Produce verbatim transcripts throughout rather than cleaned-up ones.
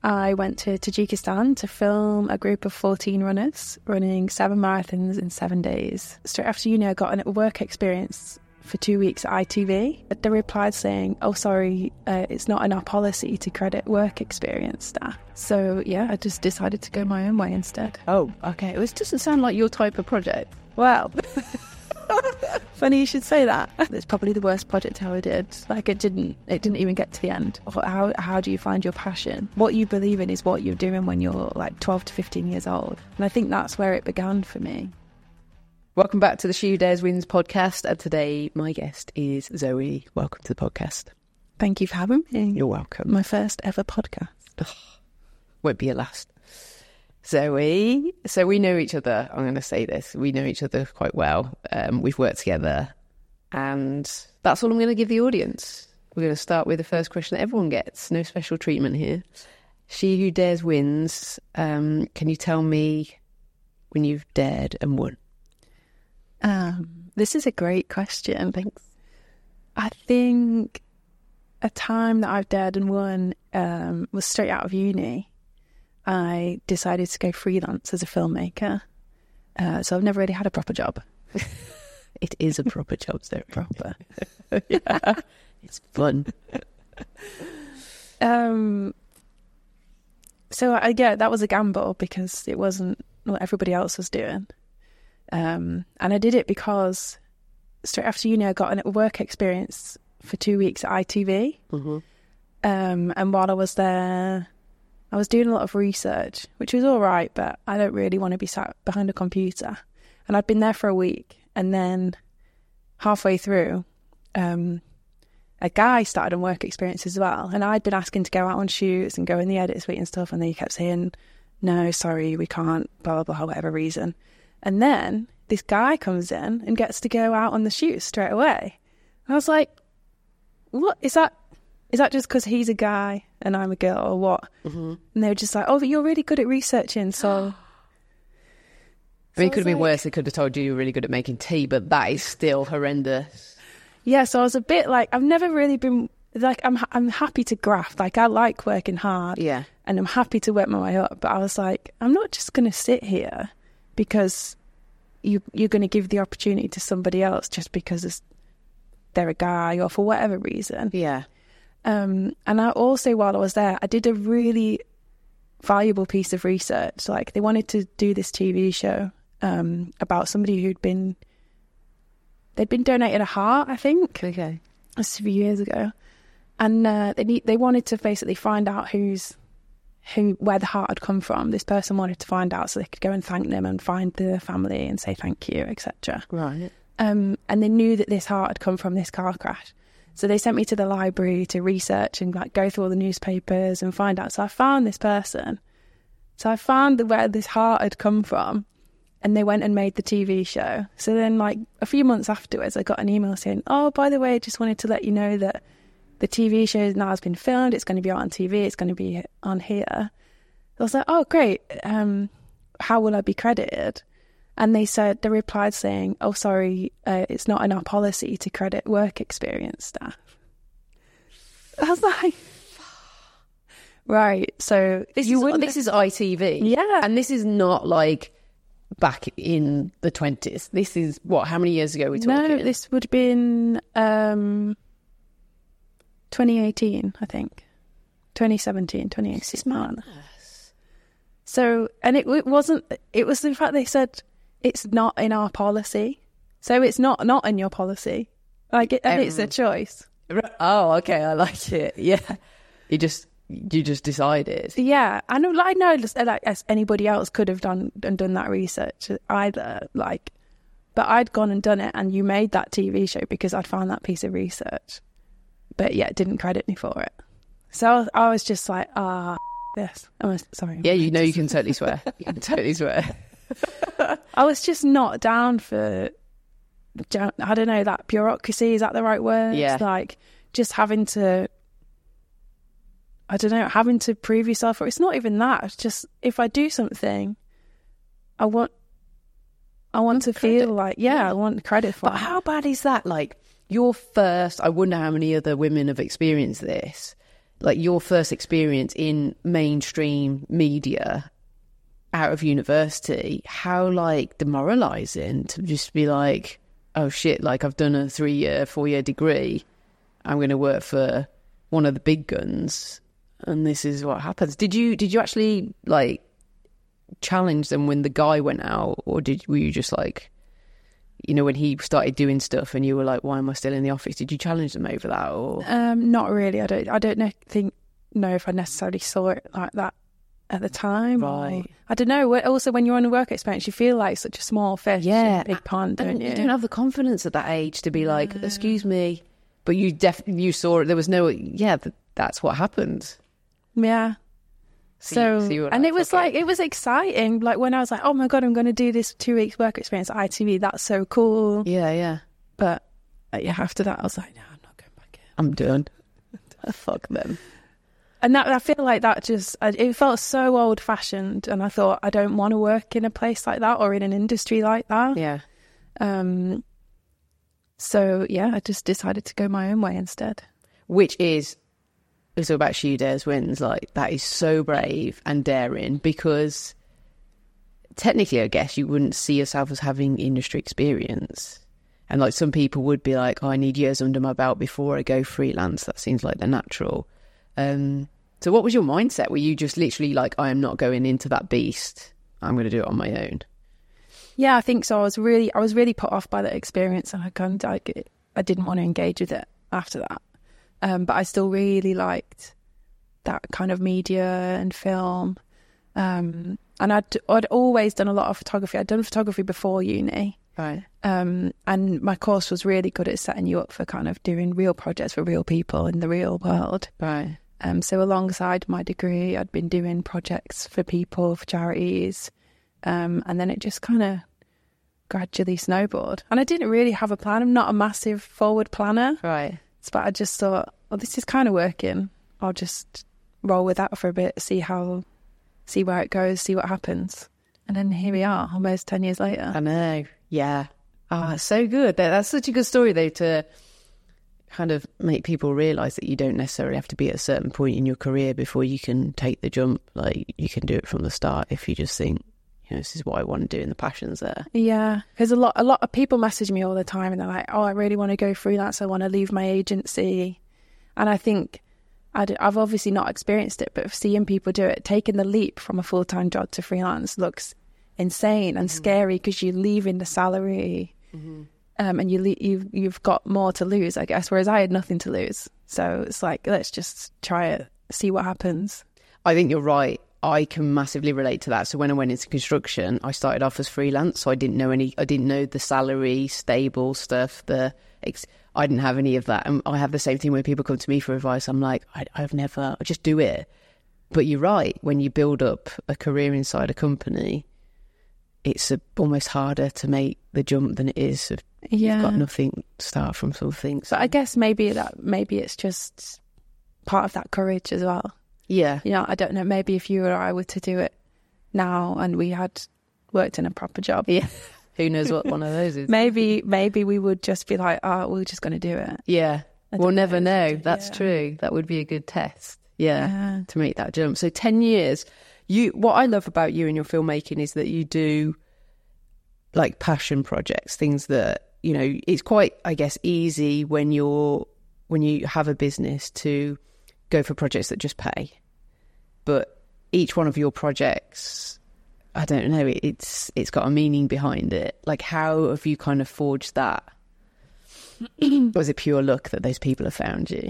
I went to Tajikistan to film a group of fourteen runners running seven marathons in seven days. Straight after uni, I got a work experience for two weeks at I T V. They replied saying, oh, sorry, uh, it's not in our policy to credit work experience staff. So, yeah, I just decided to go my own way instead. Oh, okay. It doesn't sound like your type of project. Well, funny you should say that. It's probably the worst project I ever did. Like, it didn't it didn't even get to the end. How how do you find your passion? What you believe in is what you're doing when you're like twelve to fifteen years old. And I think that's where it began for me. Welcome back to the She Who Dares Wins podcast. And today my guest is Zoe. Welcome to the podcast. Thank you for having me. You're welcome. My first ever podcast. Ugh, won't be your last. Zoe, so we know each other. I'm going to say this. We know each other quite well. Um, we've worked together. And that's all I'm going to give the audience. We're going to start with the first question that everyone gets. No special treatment here. She Who Dares Wins. Um, can you tell me when you've dared and won? Um, this is a great question. Thanks. I think a time that I've dared and won um, was straight out of uni. I decided to go freelance as a filmmaker. Uh, so I've never really had a proper job. It is a proper job, though. Proper. Yeah. It's fun. Um. So, I, yeah, that was a gamble because it wasn't what everybody else was doing. Um, and I did it because straight after uni, I got a work experience for two weeks at I T V. Mm-hmm. Um, and while I was there, I was doing a lot of research, which was all right, but I don't really want to be sat behind a computer. And I'd been there for a week, and then halfway through, um, a guy started on work experience as well. And I'd been asking to go out on shoots and go in the edit suite and stuff, and they kept saying, no, sorry, we can't, blah, blah, blah, whatever reason. And then this guy comes in and gets to go out on the shoots straight away. And I was like, what, is that... Is that just because he's a guy and I'm a girl or what? Mm-hmm. And they were just like, oh, but you're really good at researching, so... I mean, so it could have been like... worse. They could have told you you were really good at making tea, but that is still horrendous. Yeah, so I was a bit like, I've never really been... Like, I'm I'm happy to graft. Like, I like working hard. Yeah. And I'm happy to work my way up. But I was like, I'm not just going to sit here because you, you're going to give the opportunity to somebody else just because they're a guy or for whatever reason. Yeah. Um, and I also, while I was there, I did a really valuable piece of research. Like, they wanted to do this T V show um, about somebody who'd been, they'd been donated a heart, I think. Okay. That's a few years ago. And uh, they need, they wanted to basically find out who's, who, where the heart had come from. This person wanted to find out so they could go and thank them and find the family and say thank you, et cetera. Right. Um, and they knew that this heart had come from this car crash. So they sent me to the library to research and like go through all the newspapers and find out. So I found this person. So I found the, where this heart had come from, and they went and made the T V show. So then like a few months afterwards, I got an email saying, oh, by the way, I just wanted to let you know that the T V show now has been filmed. It's going to be out on T V. It's going to be on here. I was like, oh, great. Um, how will I be credited? And they said, they replied saying, oh, sorry, uh, it's not in our policy to credit work experience staff. I was like, right, so... This, you is, this is I T V. Yeah. And this is not like back in the twenties. This is, what, how many years ago are we talking? No, this would have been um, twenty eighteen, I think. twenty seventeen, twenty eighteen. This is madness. So, and it, it wasn't, it was the fact they said... It's not in our policy. So it's not not in your policy. Like, it, and um, it's a choice. Oh, okay, I like it. Yeah. You just you just decided. Yeah. I know, I know like, as anybody else could have done and done that research either. Like, but I'd gone and done it, and you made that T V show because I'd found that piece of research. But yeah, didn't credit me for it. So I was, I was just like, ah, this. I was, sorry. Yeah, you know you can totally swear. You can totally swear. I was just not down for, I don't know, that bureaucracy, is that the right word? Yeah. Like, just having to, I don't know, having to prove yourself. Or it's not even that. It's just, if I do something, I want, I want to credit. feel like, yeah, yeah, I want credit for but it. But how bad is that? Like, your first, I wonder how many other women have experienced this. like your first experience in mainstream media out of university, how like demoralizing to just be like, oh shit, like I've done a three year, four year degree. I'm going to work for one of the big guns. And this is what happens. Did you, did you actually like challenge them when the guy went out, or did, were you just like, you know, when he started doing stuff and you were like, why am I still in the office? Did you challenge them over that? Or um, not really. I don't, I don't know, think, know if I necessarily saw it like that at the time. Right. Or, I don't know. Also, when you're on a work experience, you feel like such a small fish yeah, in a big pond, don't and you? You don't have the confidence at that age to be like, excuse me. But you definitely, you saw it. There was no, yeah, th- that's what happened. Yeah. So, So, so you were and like, it was okay. like, it was exciting. Like when I was like, oh my God, I'm going to do this two weeks work experience at I T V. That's so cool. Yeah, yeah. But uh, yeah, after that, I was like, no, I'm not going back in. I'm done. Fuck them. And that, I feel like that just, it felt so old fashioned. And I thought, I don't want to work in a place like that or in an industry like that. Yeah. Um. So yeah, I just decided to go my own way instead. Which is, it's about She Dares Wins. Like, that is so brave and daring, because technically, I guess, you wouldn't see yourself as having industry experience. And like some people would be like, oh, I need years under my belt before I go freelance. That seems like the natural. Um, so what was your mindset? Were you just literally like, I am not going into that beast. I'm going to do it on my own? Yeah, I think so. I was really, I was really put off by that experience, and I kind of, I, I didn't want to engage with it after that. Um, but I still really liked that kind of media and film. Um, and I'd, I'd always done a lot of photography. I'd done photography before uni. Right. Um, and my course was really good at setting you up for kind of doing real projects for real people in the real world. Right. Um, so alongside my degree, I'd been doing projects for people, for charities. Um, and then it just kind of gradually snowballed. And I didn't really have a plan. I'm not a massive forward planner. Right. But I just thought, well, this is kind of working. I'll just roll with that for a bit, see how, see where it goes, see what happens. And then here we are, almost ten years later. I know. Yeah. Oh, it's so good. That, that's such a good story, though, to kind of make people realise that you don't necessarily have to be at a certain point in your career before you can take the jump. Like, you can do it from the start if you just think, you know, this is what I want to do and the passion's there. Yeah, because a lot, a lot of people message me all the time and they're like, oh, I really want to go freelance. I want to leave my agency. And I think I'd, I've obviously not experienced it, but seeing people do it, taking the leap from a full-time job to freelance looks insane and mm-hmm. scary, because you're leaving the salary mm-hmm. um, and you le- you've, you've got more to lose, I guess, whereas I had nothing to lose. So it's like, let's just try it, see what happens. I think you're right. I can massively relate to that. So when I went into construction, I started off as freelance. So I didn't know any, I didn't know the salary, stable stuff, the, ex- I didn't have any of that. And I have the same thing when people come to me for advice. I'm like, I, I've never, I just do it. But you're right. When you build up a career inside a company, it's a, almost harder to make the jump than it is if yeah. you've got nothing to start from something. So. But I guess maybe that, maybe it's just part of that courage as well. Yeah. You know, I don't know, maybe if you or I were to do it now and we had worked in a proper job. Yeah. Who knows what one of those is. maybe maybe we would just be like, oh, we're just going to do it. Yeah. We'll never know. That's yeah. true. That would be a good test. Yeah, yeah. To make that jump. So ten years. You. What I love about you and your filmmaking is that you do like passion projects, things that, you know, it's quite, I guess, easy when you're, when you have a business to go for projects that just pay. But each one of your projects, I don't know, it's it's got a meaning behind it. Like, how have you kind of forged that? Or was it pure luck that those people have found you?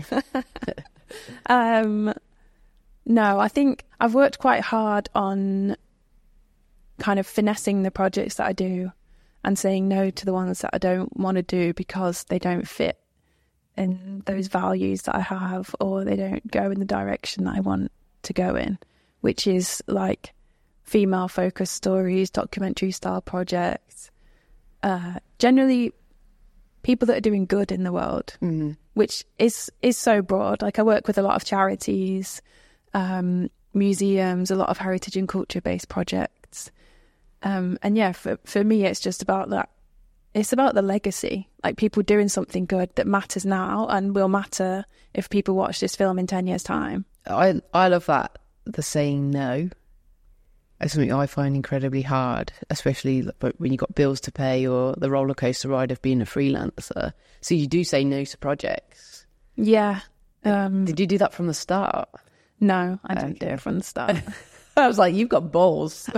um, no, I think I've worked quite hard on kind of finessing the projects that I do and saying no to the ones that I don't want to do because they don't fit in those values that I have, or they don't go in the direction that I want to go in, which is like female focused stories, documentary style projects, uh, generally people that are doing good in the world, mm-hmm. which is, is so broad. Like I work with a lot of charities, um, museums, a lot of heritage and culture based projects. Um, and yeah, for, for me, it's just about that. It's about the legacy. like people doing something good that matters now and will matter if people watch this film in ten years' time. I I love that, the saying no. It's something I find incredibly hard, especially when you've got bills to pay or the roller coaster ride of being a freelancer. So you do say no to projects. Yeah. Um, Did you do that from the start? No, I didn't Okay. do it from the start. I was like, you've got balls.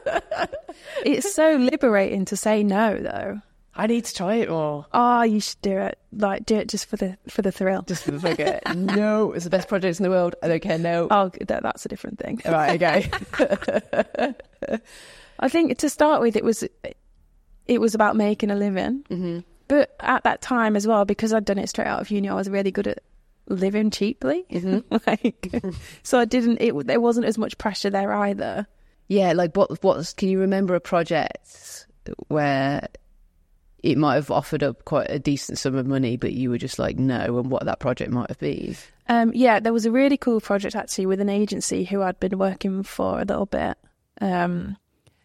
It's so liberating to say no, though. I need to try it more. Oh, you should do it. Like, do it just for the for the thrill. Just for the figure. No, it's the best project in the world. I don't care, no. Oh, that, that's a different thing. Right, okay. I think to start with, it was it was about making a living. Mm-hmm. But at that time as well, because I'd done it straight out of uni, I was really good at living cheaply. Mm-hmm. like, so I didn't. It there wasn't as much pressure there either. Yeah, like what? What's? Can you remember a project where it might have offered up quite a decent sum of money, but you were just like, no, and what that project might have been? Um, yeah, there was a really cool project actually with an agency who I'd been working for a little bit, um,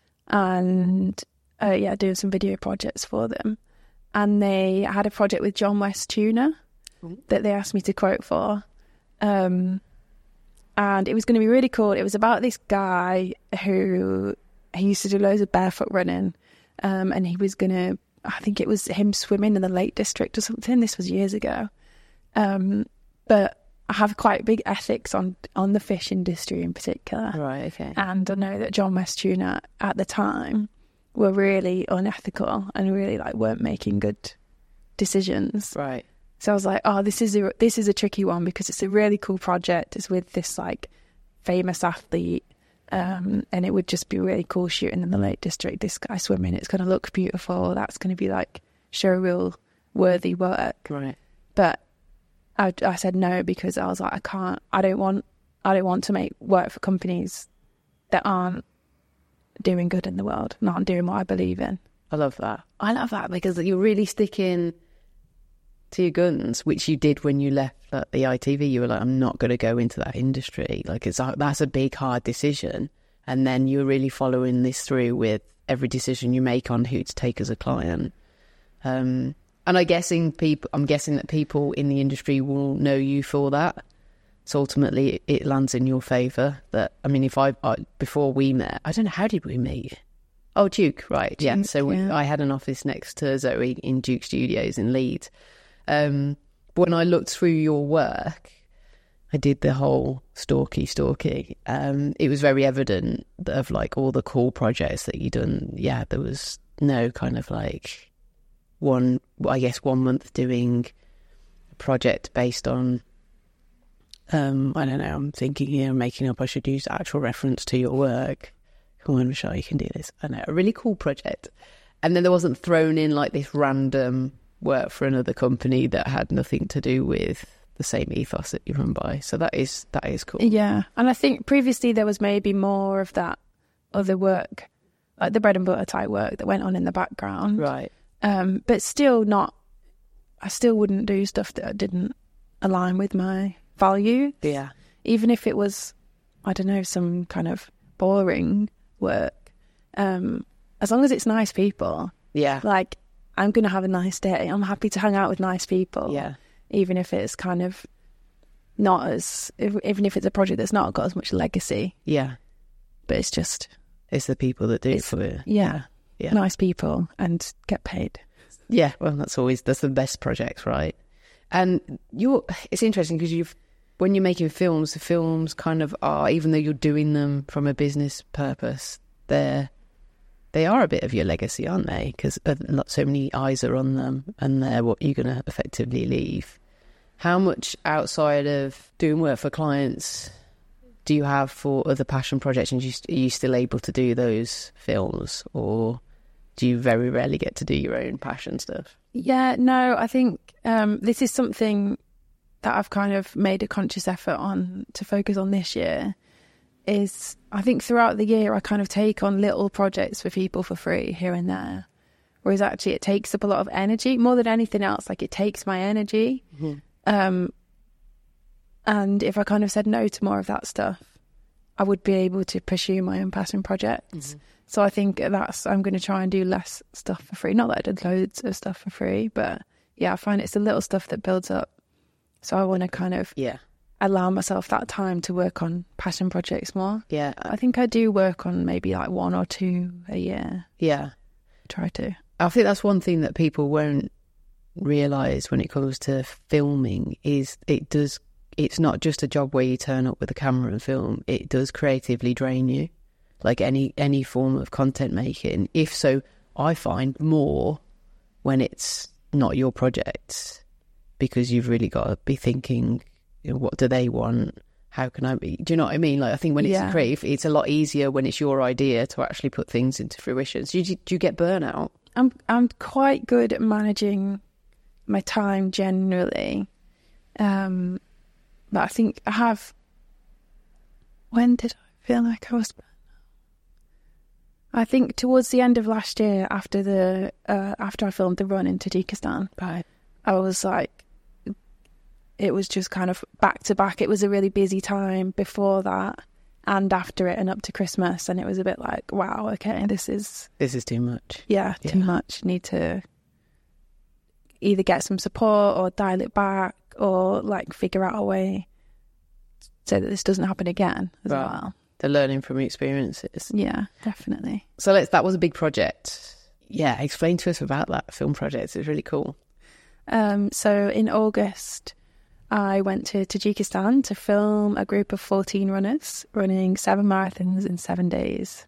and uh, yeah, doing some video projects for them. And they had a project with John West Tuna that they asked me to quote for. Um, and it was going to be really cool. It was about this guy who he used to do loads of barefoot running. Um, and he was going to, I think it was him swimming in the Lake District or something. This was years ago. Um, but I have quite big ethics on, on the fish industry in particular. Right, okay. And I know that John West Tuna at the time were really unethical and really like weren't making good decisions. Right. So I was like, oh, this is a this is a tricky one because it's a really cool project. It's with this like famous athlete, um, and it would just be really cool shooting in the Lake District. This guy swimming, it's going to look beautiful. That's going to be like showreel worthy work. Right. But I, I said no because I was like, I can't. I don't want. I don't want to make work for companies that aren't doing good in the world, not doing what I believe in. I love that. I love that because you're really sticking to your guns, which you did when you left like, the I T V. You were like, I'm not going to go into that industry. Like, it's a, that's a big, hard decision. And then you're really following this through with every decision you make on who to take as a client. Um, and I guessing people, I'm guessing that people in the industry will know you for that. So ultimately, it, it lands in your favour. That I mean, if I, I before we met, I don't know, how did we meet? Oh, Duke, right? Duke, yeah. So we, yeah. I had an office next to Zoe in Duke Studios in Leeds. Um, but when I looked through your work, I did the whole stalky stalky. Um, it was very evident that of like all the cool projects that you'd done. Yeah, there was no kind of like one. I guess one month doing a project based on. Um, I don't know. I'm thinking here, I'm making up. I should use actual reference to your work. Come on, Michelle, you can do this. I know, a really cool project. And then there wasn't thrown in like this random work for another company that had nothing to do with the same ethos that you run by. So that is that is cool. Yeah, and I think previously there was maybe more of that other work, like the bread and butter type work that went on in the background. Right. Um, but still not. I still wouldn't do stuff that didn't align with my value. Yeah. Even if it was, I don't know, some kind of boring work. Um, as long as it's nice people. Yeah. Like, I'm going to have a nice day. I'm happy to hang out with nice people. Yeah. Even if it's kind of not as, if, even if it's a project that's not got as much legacy. Yeah. But it's just. It's the people that do it for you. Yeah. Yeah. Nice people and get paid. Yeah. Well, that's always, that's the best projects, right? And you're, it's interesting because you've, when you're making films, the films kind of are, even though you're doing them from a business purpose, they're, they are a bit of your legacy, aren't they? Because not so many eyes are on them and they're what you're going to effectively leave. How much outside of doing work for clients do you have for other passion projects? And are you still able to do those films, or do you very rarely get to do your own passion stuff? Yeah, no, I think um, this is something that I've kind of made a conscious effort on to focus on this year. Is I think throughout the year I kind of take on little projects for people for free here and there, whereas actually it takes up a lot of energy more than anything else. Like, it takes my energy. Mm-hmm. Um, and if I kind of said no to more of that stuff, I would be able to pursue my own passion projects. Mm-hmm. So I think that's, I'm going to try and do less stuff for free. Not that I did loads of stuff for free, but yeah, I find it's the little stuff that builds up. So I want to kind of Yeah. allow myself that time to work on passion projects more. Yeah. I think I do work on maybe like one or two a year. Yeah. Try to. I think that's one thing that people won't realise when it comes to filming is it does, it's not just a job where you turn up with a camera and film. It does creatively drain you, like any any form of content making. If so, I find more when it's not your project, because you've really got to be thinking, you know, what do they want? How can I be? Do you know what I mean? Like, I think when it's Yeah. creative, it's a lot easier when it's your idea to actually put things into fruition. So do you, do you get burnout? I'm I'm quite good at managing my time generally, um, but I think I have. When did I feel like I was? I think towards the end of last year, after the uh, after I filmed the run in Tajikistan, Right. I was like, it was just kind of back to back. It was a really busy time before that and after it and up to Christmas, and it was a bit like, wow, okay, this is. This is too much. Yeah, too Yeah. much. Need to either get some support or dial it back or like figure out a way so that this doesn't happen again as Right. well. The learning from experiences. Yeah, definitely. So let's, that was a big project. Yeah, explain to us about that film project. It's really cool. Um, so in August, I went to Tajikistan to film a group of fourteen runners running seven marathons in seven days.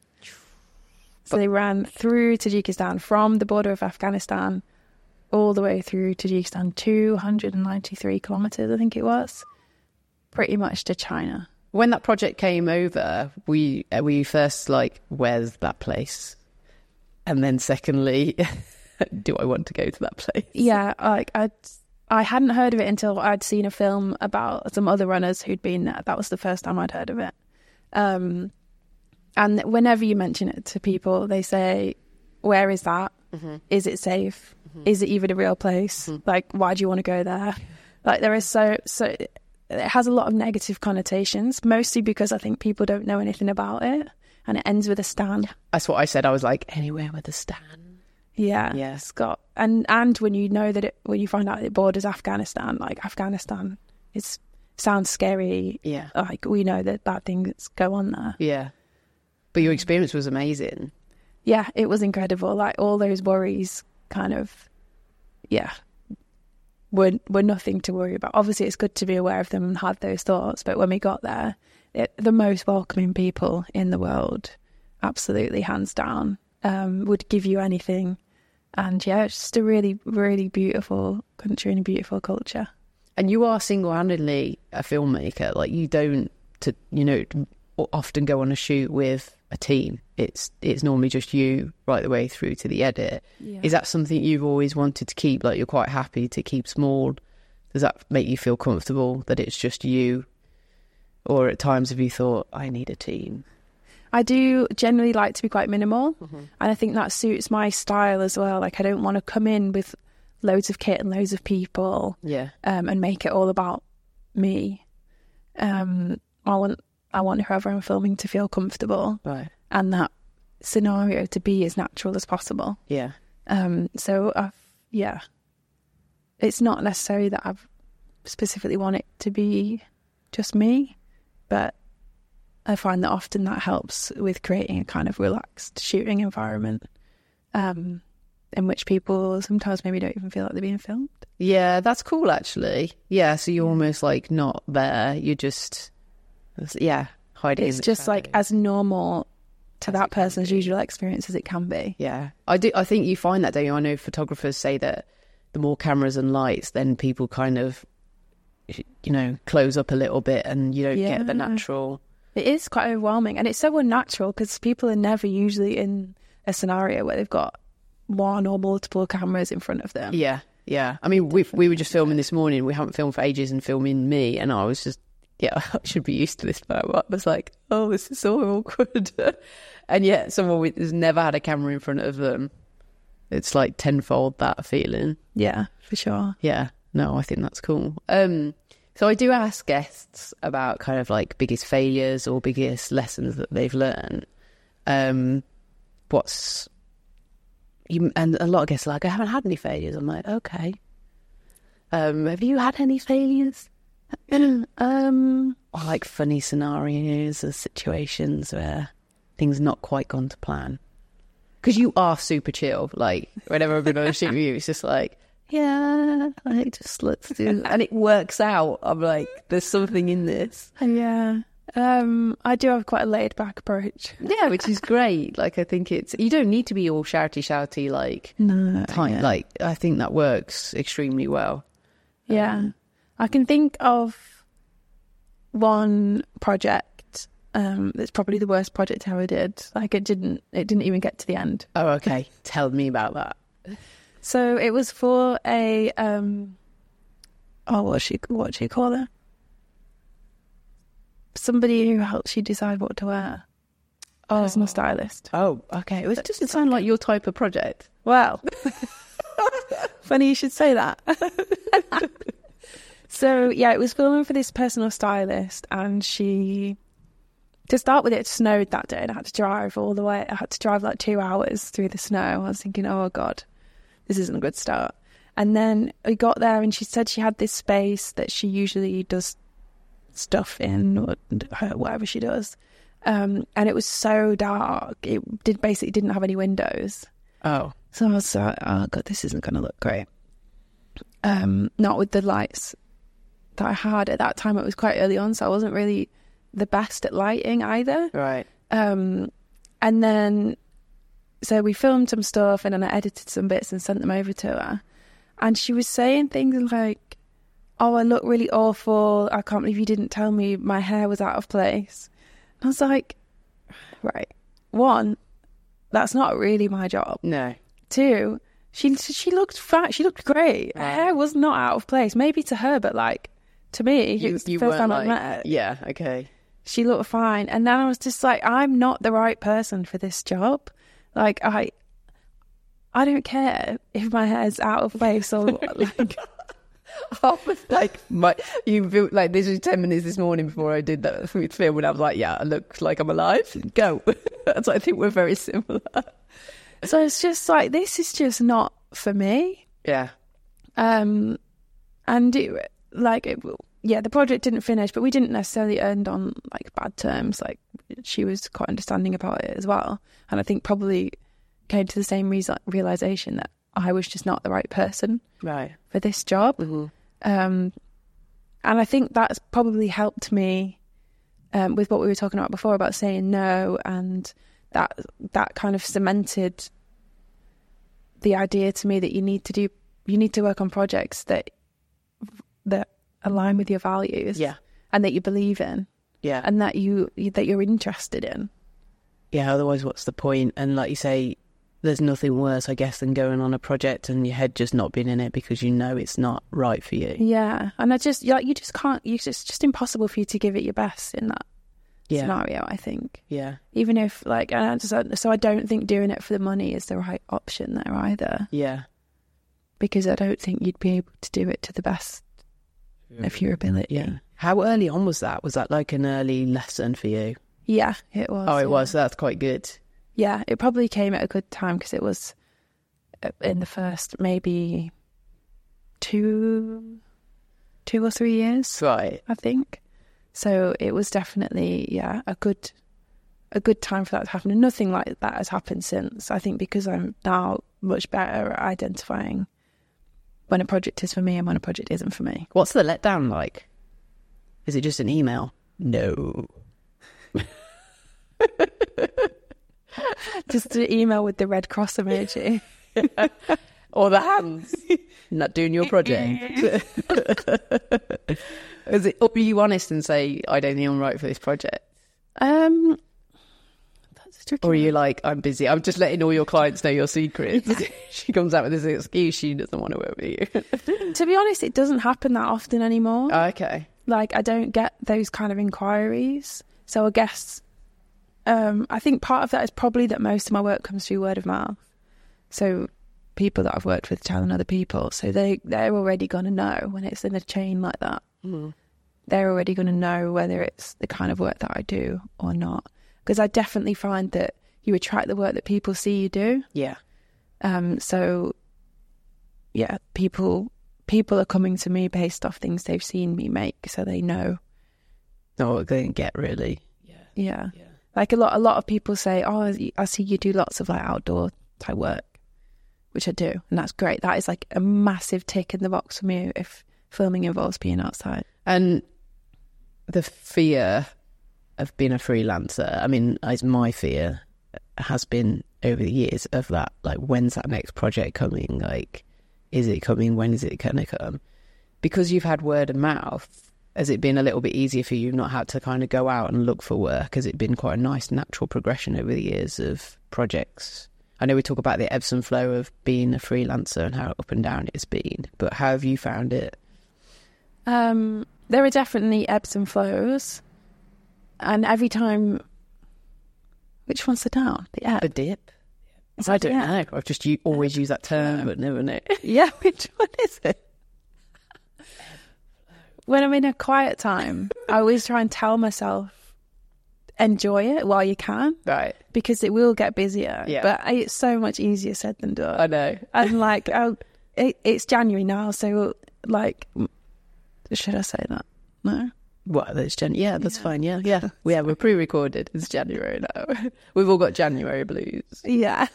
So they ran through Tajikistan from the border of Afghanistan all the way through Tajikistan, two hundred ninety-three kilometres, I think it was, pretty much to China. When that project came over, we uh, were you first like, where's that place? And then secondly, do I want to go to that place? Yeah, like I, I hadn't heard of it until I'd seen a film about some other runners who'd been there. That was the first time I'd heard of it. Um, and whenever you mention it to people, they say, "Where is that? Mm-hmm. Is it safe? Mm-hmm. Is it even a real place? Mm-hmm. Like, why do you want to go there?" Like, there is so so. It has a lot of negative connotations, mostly because I think people don't know anything about it, and it ends with a stan. That's what I said. I was like, anywhere with a stan. Yeah, Yeah. it's got and and when you know that it, when you find out it borders Afghanistan, like Afghanistan, it sounds scary. Yeah. Like we know that bad things go on there. Yeah. But your experience was amazing. Yeah, it was incredible. Like all those worries, kind of, yeah, were were nothing to worry about. Obviously, it's good to be aware of them and have those thoughts. But when we got there, it, the most welcoming people in the world, absolutely hands down, um, would give you anything. And yeah, it's just a really, really beautiful country and a beautiful culture. And you are single-handedly a filmmaker. Like, you don't, to you know, often go on a shoot with a team. It's it's normally just you right the way through to the edit. Yeah. Is that something you've always wanted to keep? Like, you're quite happy to keep small? Does that make you feel comfortable that it's just you? Or at times have you thought, I need a team? I do generally like to be quite minimal, Mm-hmm. and I think that suits my style as well. Like, I don't want to come in with loads of kit and loads of people, Yeah. um, and make it all about me. Um, I want I want whoever I'm filming to feel comfortable, Right. and that scenario to be as natural as possible. Yeah. Um, so I've, yeah, it's not necessarily that I've specifically want it to be just me, but I find that often that helps with creating a kind of relaxed shooting environment, um, in which people sometimes maybe don't even feel like they're being filmed. Yeah, that's cool, actually. Yeah, so you're almost like not there. You're just, yeah, hiding. It's in the just like shadows. as normal to As that it can person's be. usual experience as it can be. Yeah, I do. I think you find that, don't you? I know photographers say that the more cameras and lights, then people kind of, you know, close up a little bit, and you don't get the Yeah. natural. It is quite overwhelming, and it's so unnatural because people are never usually in a scenario where they've got one or multiple cameras in front of them. Yeah, yeah. I mean, we we were just filming this morning. We haven't filmed for ages, and filming me, and I was just, yeah, I should be used to this, but I was like, oh, this is so awkward. And yet, someone with, who's never had a camera in front of them, it's like tenfold that feeling. Yeah, for sure. Yeah, no, I think that's cool. Um, so I do ask guests about kind of like biggest failures or biggest lessons that they've learned. Um, what's you? And a lot of guests are like, I haven't had any failures. I'm like, okay, Um, have you had any failures? um, Or like funny scenarios or situations where things not quite gone to plan? Because you are super chill. Like, whenever I've been on a shoot with you, it's just like, yeah, like, just let's do, and it works out. I'm like, there's something in this. yeah. Um, I do have quite a laid back approach. Yeah, which is great. Like, I think it's, you don't need to be all shouty, shouty, like, No, time. yeah. Like, I think that works extremely well. Yeah. Um, I can think of one project um, that's probably the worst project I ever did. Like, it didn't, it didn't even get to the end. Oh, okay. Tell me about that. So it was for a, um, oh, what she, what do you call her? Somebody who helps you decide what to wear. Oh. Personal stylist. Oh, okay. It doesn't sound like your type of project. Well, funny you should say that. So, yeah, it was filming for this personal stylist, and she, to start with, it snowed that day, and I had to drive all the way. I had to drive like two hours through the snow. I was thinking, oh, God, this isn't a good start. And then we got there, and she said she had this space that she usually does stuff in, or whatever she does. Um, and it was so dark. It did basically didn't have any windows. Oh. So I was like, oh, God, this isn't going to look great. Um, not with the lights that I had at that time. It was quite early on, so I wasn't really the best at lighting either. Right. Um, and then, so we filmed some stuff, and then I edited some bits and sent them over to her. And she was saying things like, oh, I look really awful. I can't believe you didn't tell me my hair was out of place. I was like, right, one, that's not really my job. No. Two, she she looked fat. She looked great. Her Right. hair was not out of place. Maybe to her, but like to me, it was the first weren't time I like, met her. Yeah, okay. She looked fine, and then I was just like, I'm not the right person for this job. Like I, I don't care if my hair's out of place or like. I was like, my, you feel like this was ten minutes this morning before I did that film, and I was like, yeah, I look like I'm alive. Go. That's I think we're very similar. So it's just like, this is just not for me. Yeah. Um, and it, like, it, yeah, the project didn't finish, but we didn't necessarily end on like bad terms. Like, she was quite understanding about it as well, and I think probably came to the same re- realization that I was just not the right person Right. for this job. Mm-hmm. Um, and I think that's probably helped me um, with what we were talking about before about saying no, and that that kind of cemented the idea to me that you need to do you need to work on projects that that align with your values, Yeah. and that you believe in, Yeah. and that you that you're interested in. Yeah, otherwise what's the point? And like you say, there's nothing worse, I guess, than going on a project and your head just not being in it because you know it's not right for you. Yeah, and I just like you just can't. You just it's just impossible for you to give it your best in that Yeah. scenario. I think. Yeah. Even if, like, and I just, so I don't think doing it for the money is the right option there either, Yeah. because I don't think you'd be able to do it to the best of your ability. Yeah. How early on was that? Was that like an early lesson for you? Yeah, it was. Oh, it yeah. was. That's quite good. Yeah, it probably came at a good time because it was in the first maybe two, two or three years, Right. I think. So it was definitely, yeah, a good, a good time for that to happen. And nothing like that has happened since. I think because I'm now much better at identifying when a project is for me and when a project isn't for me. What's the letdown like? Is it just an email? No. Just an email with the Red Cross emoji. Or the hands. Not doing your project. Is it, or are you honest and say, I don't think I'm right for this project? Um, that's a tricky Or are one. you like, I'm busy, I'm just letting all your clients know your secrets? She comes out with this excuse, she doesn't want to work with you. To be honest, it doesn't happen that often anymore. Oh, okay. Like, I don't get those kind of inquiries. So I guess, um, I think part of that is probably that most of my work comes through word of mouth. So people that I've worked with telling other people. So they, they're already going to know when it's in a chain like that. Mm. They're already going to know whether it's the kind of work that I do or not. Because I definitely find that you attract the work that people see you do. Yeah. Um, so, yeah, people people are coming to me based off things they've seen me make, so they know. No, what they can get really. Yeah. Yeah. Yeah. Like a lot, a lot of people say, "Oh, I see you do lots of like outdoor type work," which I do, and that's great. That is like a massive tick in the box for me if filming involves being outside. And the fear of being a freelancer, I mean, as my fear has been over the years of that, like, when's that next project coming? Like, is it coming? When is it going to come? Because you've had word of mouth, has it been a little bit easier for you not had to kind of go out and look for work? Has it been quite a nice natural progression over the years of projects? I know we talk about the ebbs and flow of being a freelancer and how up and down it's been, but how have you found it? Um, there are definitely ebbs and flows, and every time, which one's the down? The ebb? The dip? Is I that don't the ebb? know. I've just u- always used that term, but never know. Yeah, which one is it? When I'm in a quiet time, I always try and tell myself, enjoy it while you can. Right. Because it will get busier. Yeah. But it's so much easier said than done. I know. And like, oh, it, it's January now, so like, should I say that? No? Well, that's Jan. Yeah, that's Yeah. fine. Yeah, yeah. Yeah, we're pre-recorded. It's January now. We've all got January blues. Yeah.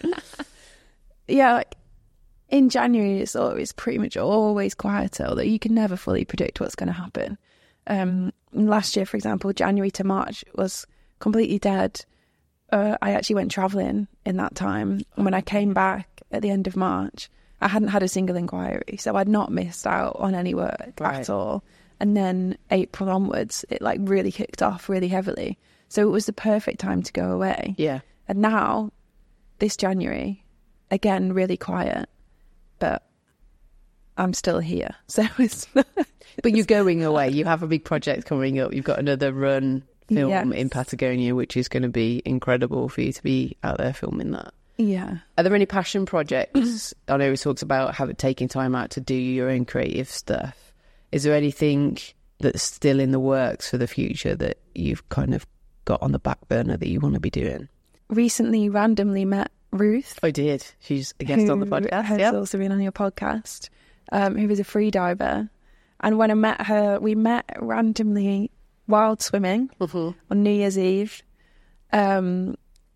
Yeah, like, in January, it's always pretty much always quieter, although you can never fully predict what's going to happen. Um, last year, for example, January to March was completely dead. Uh, I actually went travelling in that time. And when I came back at the end of March, I hadn't had a single inquiry. So I'd not missed out on any work Right. at all. And then April onwards, it like really kicked off really heavily. So it was the perfect time to go away. Yeah. And now, this January, again, really quiet. But I'm still here. So it's But you're going away. You have a big project coming up. You've got another run film Yes. in Patagonia, which is going to be incredible for you to be out there filming that. Yeah. Are there any passion projects? I know we talked about having taking time out to do your own creative stuff. Is there anything that's still in the works for the future that you've kind of got on the back burner that you want to be doing? Recently, randomly met Ruth. I did. She's a guest on the who podcast. has Yeah. also been on your podcast, um, who was a free diver. And when I met her, we met randomly wild swimming Mm-hmm. on New Year's Eve. Um,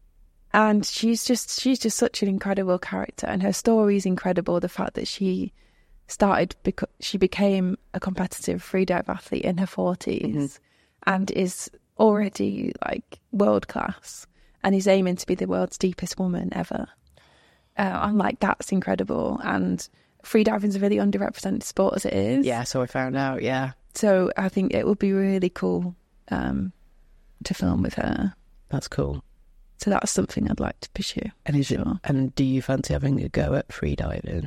and she's just she's just such an incredible character, and her story is incredible. The fact that she started because she became a competitive freedive athlete in her forties Mm-hmm. and is already like world class and is aiming to be the world's deepest woman ever. Uh, I'm like, that's incredible. And freediving is a really underrepresented sport as it is. Yeah, so I found out, yeah. So I think it would be really cool um, to film with her. That's cool. So that's something I'd like to pursue. And is Sure. it, and do you fancy having a go at freediving?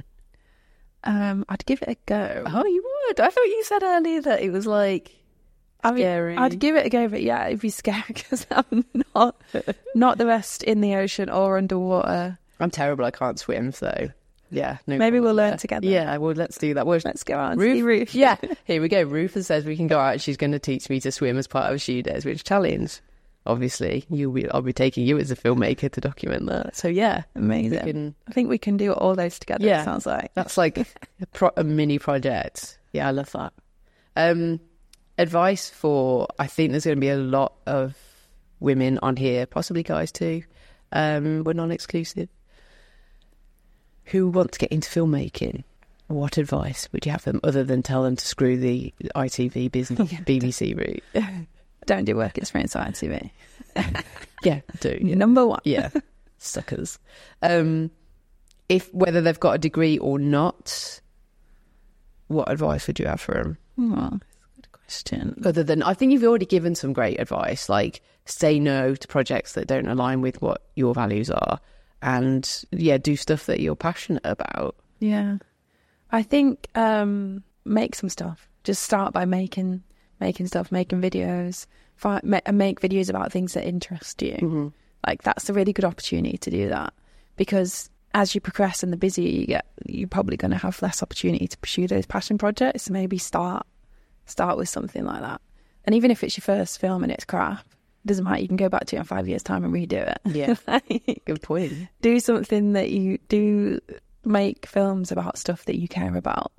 Um, I'd give it a go. Oh, you would? I thought you said earlier that it was like I mean, scary. I'd give it a go, but yeah, it'd be scary because I'm not not the best in the ocean or underwater. I'm terrible. I can't swim, so yeah. No Maybe we'll comment learn there. together. Yeah, well, let's do that. Well, Let's go out and Ruth, see Ruth. yeah, here we go. Ruth says we can go out. She's going to teach me to swim as part of She Dares, which challenge. Obviously, you'll be. I'll be taking you as a filmmaker to document that. So yeah, Amazing. we can, I think we can do all those together, Yeah. it sounds like. that's like a, pro, a mini project. Yeah, I love that. Um, advice for, I think there's going to be a lot of women on here, possibly guys too. Um, we're non-exclusive. Who want to get into filmmaking? What advice would you have them other than tell them to screw the I T V business, Yeah. B B C route? Don't do work experience on T V. Yeah, do. Yeah. Number one. Yeah, suckers. Um, if whether they've got a degree or not, what advice would you have for them? Oh, that's a good question. Other than, I think you've already given some great advice, like say no to projects that don't align with what your values are, and yeah, do stuff that you're passionate about. Yeah. I think um, make some stuff. Just start by making making stuff, making videos, fi- ma- and make videos about things that interest you. Mm-hmm. Like, that's a really good opportunity to do that, because as you progress and the busier you get, you're probably going to have less opportunity to pursue those passion projects. So maybe start start with something like that. And even if it's your first film and it's crap, it doesn't matter. You can go back to it in five years' time and redo it. Yeah, Like, good point. do something that you do, make films about stuff that you care about,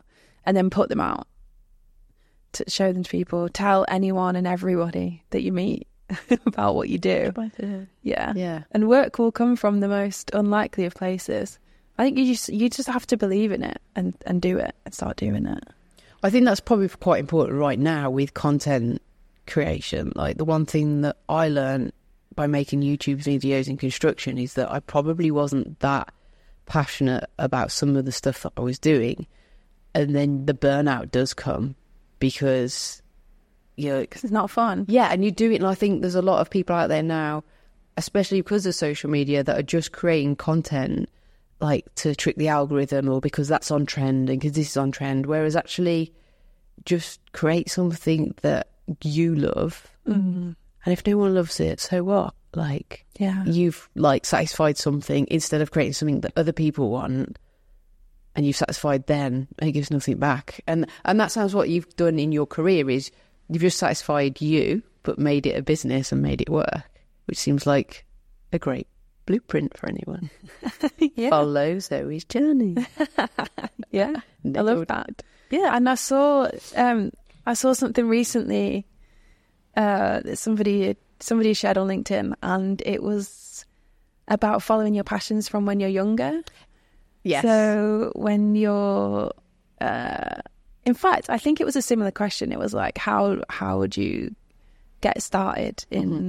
and then put them out to show them to people. Tell anyone and everybody that you meet about what you do. Yeah. Yeah. And work will come from the most unlikely of places. I think you just you just have to believe in it and, and do it and start doing it. I think that's probably quite important right now with content creation. Like the one thing that I learned by making YouTube videos in construction is that I probably wasn't that passionate about some of the stuff that I was doing. And then the burnout does come because, you know, Because it's not fun. yeah, and you do it. And I think there's a lot of people out there now, especially because of social media, that are just creating content like to trick the algorithm or because that's on trend and because this is on trend. Whereas actually just create something that you love. Mm. And if no one loves it, so what? Like, Yeah. you've like satisfied something instead of creating something that other people want, and you've satisfied them, and it gives nothing back. And and that sounds what you've done in your career is you've just satisfied you, but made it a business and made it work, which seems like a great blueprint for anyone. Yeah. Follow Zoe's journey. Yeah. I love that. Yeah, and I saw um I saw something recently uh that somebody somebody shared on LinkedIn, and it was about following your passions from when you're younger. Yes. So when you're uh in fact, I think it was a similar question. It was like how how would you get started in Mm-hmm.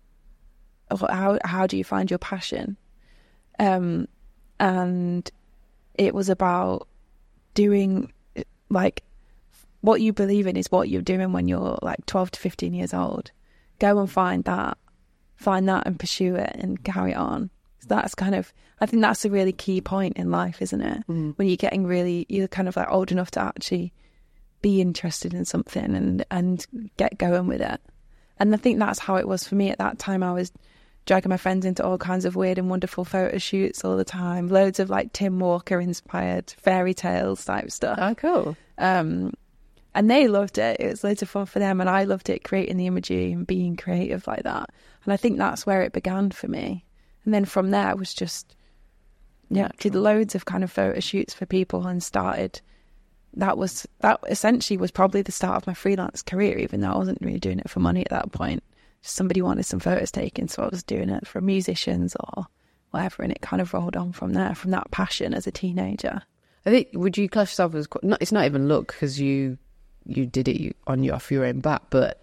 or how how do you find your passion? Um and it was about doing like what you believe in is what you're doing when you're like twelve to fifteen years old. Go and find that, find that and pursue it and carry it on. So that's kind of, I think that's a really key point in life, isn't it? Mm. When you're getting really, you're kind of like old enough to actually be interested in something and, and get going with it. And I think that's how it was for me at that time. I was dragging my friends into all kinds of weird and wonderful photo shoots all the time. Loads of like Tim Walker inspired fairy tales type stuff. Oh, cool. Um, and they loved it. It was loads of fun for them, and I loved it, creating the imagery and being creative like that. And I think that's where it began for me. And then from there, it was just, yeah, did loads of kind of photo shoots for people and started. That was, that essentially was probably the start of my freelance career, even though I wasn't really doing it for money at that point. Just somebody wanted some photos taken, so I was doing it for musicians or whatever, and it kind of rolled on from there, from that passion as a teenager. I think, would you class yourself as, quite, not, it's not even luck because you you did it on your, off your own back, but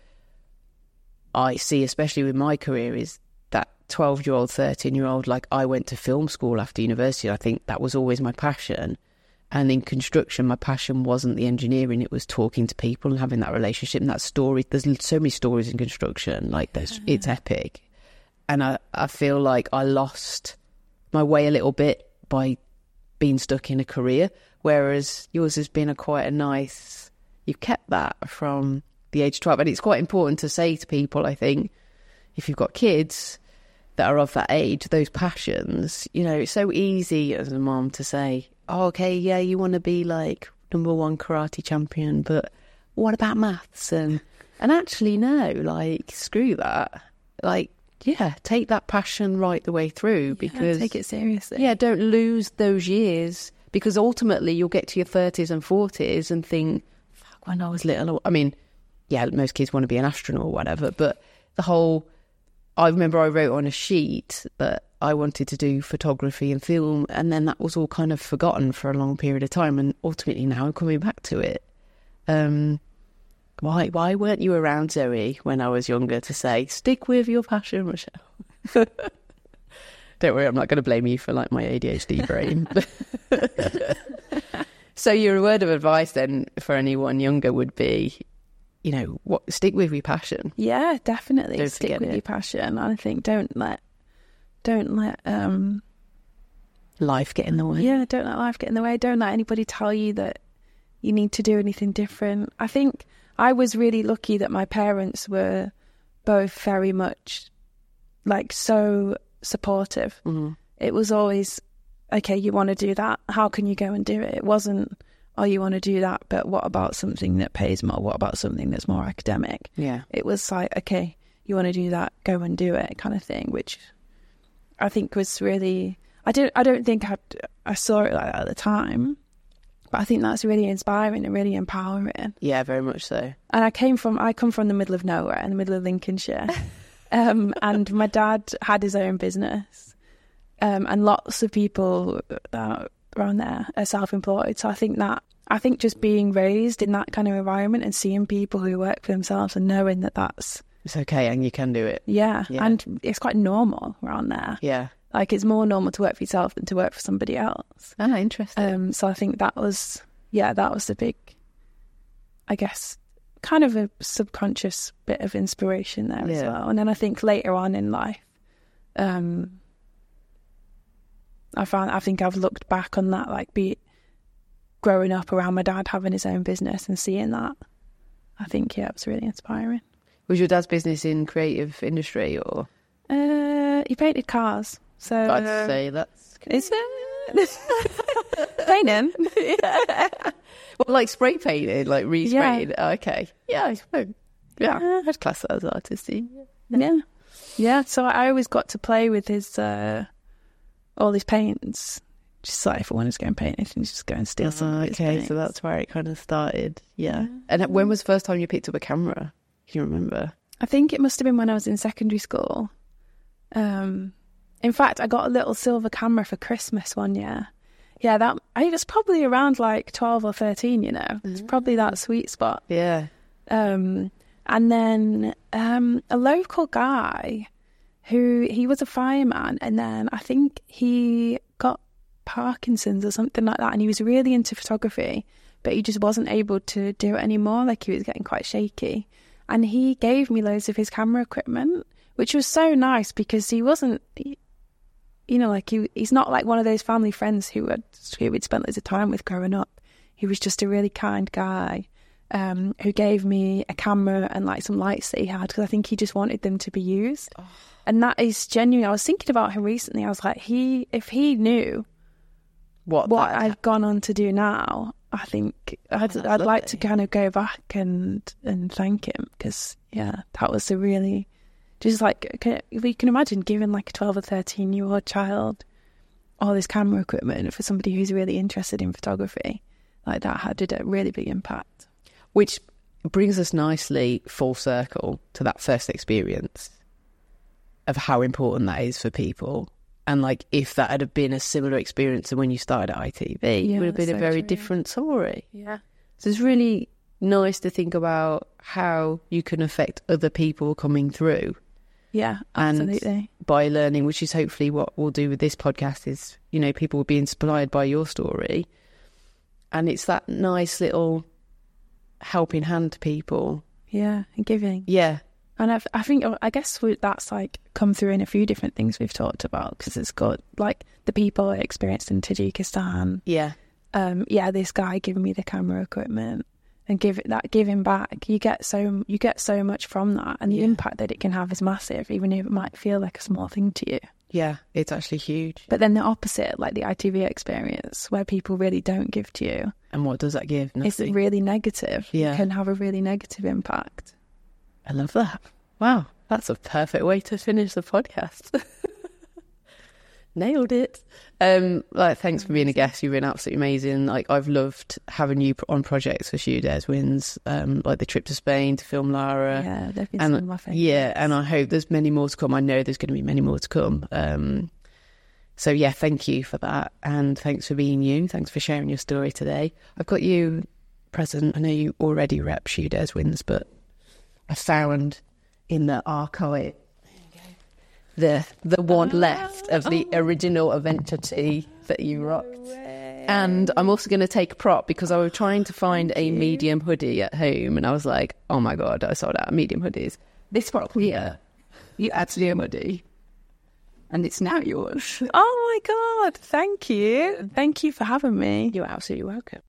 I see, especially with my career, is that twelve-year-old, thirteen-year-old, like I went to film school after university. I think that was always my passion. And in construction, my passion wasn't the engineering, it was talking to people and having that relationship and that story. There's so many stories in construction, like there's, it's epic. And I, I feel like I lost my way a little bit by being stuck in a career, whereas yours has been a quite a nice, you've kept that from the age of twelve. And it's quite important to say to people, I think, if you've got kids that are of that age, those passions, you know, it's so easy as a mom to say, oh, okay, yeah, you want to be like number one karate champion, but what about maths? And and actually, no, like, screw that. Like, yeah, take that passion right the way through, because Yeah, take it seriously. yeah, don't lose those years, because ultimately you'll get to your thirties and forties and think, fuck, when I was little, I mean, yeah, most kids want to be an astronaut or whatever, but the whole, I remember I wrote on a sheet that I wanted to do photography and film, and then that was all kind of forgotten for a long period of time, and ultimately now I'm coming back to it. Um, why why weren't you around, Zoe, when I was younger to say, stick with your passion, Michelle? Don't worry, I'm not going to blame you for like my A D H D brain. So your word of advice then for anyone younger would be, you know, what, stick with your passion. Yeah, definitely. Don't Stick forget with it. your passion. I think don't let, don't let, um, Life get in the way. yeah, don't let life get in the way. Don't let anybody tell you that you need to do anything different. I think I was really lucky that my parents were both very much like so supportive. Mm-hmm. It was always, okay, you want to do that? How can you go and do it? It wasn't, oh, you want to do that, but what about something that pays more? What about something that's more academic? Yeah. It was like, okay, you want to do that, go and do it, kind of thing, which I think was really, I don't, I don't think I, I saw it like that at the time, But I think that's really inspiring and really empowering. Yeah, very much so. And I came from, I come from the middle of nowhere, in the middle of Lincolnshire. um, and my dad had his own business. Um, and lots of people uh, around there are self-employed. So I think that, I think just being raised in that kind of environment and seeing people who work for themselves and knowing that that's... It's okay and you can do it. Yeah. Yeah. And it's quite normal around there. Yeah. Like, it's more normal to work for yourself than to work for somebody else. Ah, interesting. Um, so I think that was, yeah, that was the big, I guess, kind of a subconscious bit of inspiration there as Yeah. well. And then I think later on in life, um, I found, I think I've looked back on that, like, be growing up around my dad having his own business and seeing that. I think, yeah, it was really inspiring. Was your dad's business in creative industry or? Uh, he painted cars. So I'd say that's... Is it? Painting? Yeah. Well, like spray painted, like re-sprayed. Yeah. Oh, okay. Yeah, I suppose. Yeah, Yeah. I'd class that as artisty. Yeah. Yeah. So I always got to play with his, uh, all his paints. Just like if I wanted to go and paint anything, just go and steal some of his Okay, paints. so that's where it kind of started. Yeah. Yeah. And when was the first time you picked up a camera? Can you remember? I think it must have been when I was in secondary school. Um, in fact, I got a little silver camera for Christmas one year. Yeah, that I was probably around like twelve or thirteen, you know. It's probably that sweet spot. Yeah. Um, and then um, a local guy who, he was a fireman, and then I think he got Parkinson's or something like that, and he was really into photography, but he just wasn't able to do it anymore. Like, he was getting quite shaky. And he gave me loads of his camera equipment, which was so nice because he wasn't, he, you know, like he, he's not like one of those family friends who had who we'd spent loads of time with growing up. He was just a really kind guy um, who gave me a camera and like some lights that he had because I think he just wanted them to be used. Oh. And that is genuine. I was thinking about him recently. I was like, he, if he knew What, what that- I've gone on to do now, I think I'd, Oh, I'd like to lovely. kind of go back and and thank him because, yeah, that was a really, just like, can, if you can imagine giving like a twelve or thirteen year old child all this camera equipment for somebody who's really interested in photography, like that had a really big impact. Which brings us nicely full circle to that first experience of how important that is for people. And like, if that had been a similar experience to when you started at I T V, Yeah, it would have been that's a so very true. different story. Yeah. So it's really nice to think about how you can affect other people coming through Yeah, And- absolutely. by learning, which is hopefully what we'll do with this podcast is, you know, people will be inspired by your story. And it's that nice little helping hand to people. Yeah, and giving. Yeah. And I've, I think, I guess we- that's like come through in a few different things we've talked about because it's got like the people I experienced in Tajikistan. Yeah. Um, yeah, this guy giving me the camera equipment and give it that giving back. You get so you get so much from that, and the Yeah. impact that it can have is massive, even if it might feel like a small thing to you. Yeah. It's actually huge. But then the opposite, like the I T V experience, where people really don't give to you, And what does that give? it's Nothing. really negative. Yeah. It can have a really negative impact. I love that. Wow. That's a perfect way to finish the podcast. Nailed it. Um, like, thanks for being a guest. You've been absolutely amazing. Like, I've loved having you on projects for Shoe Dares Wins, um, like the trip to Spain to film Lara. Yeah, they've been and some of my favourites. yeah, and I hope there's many more to come. I know there's going to be many more to come. Um, so yeah, thank you for that, and thanks for being you. Thanks for sharing your story today. I've got you present. I know you already rep Shoe Dares Wins, but I found in the archive the the one left of the original Adventure tee that you rocked. And I'm also going to take a prop because I was trying to find a medium hoodie at home, and I was like, oh my god, I sold out of medium hoodies. This prop here, you actually a hoodie, and it's now yours. Oh my God, thank you. Thank you for having me. You're absolutely welcome.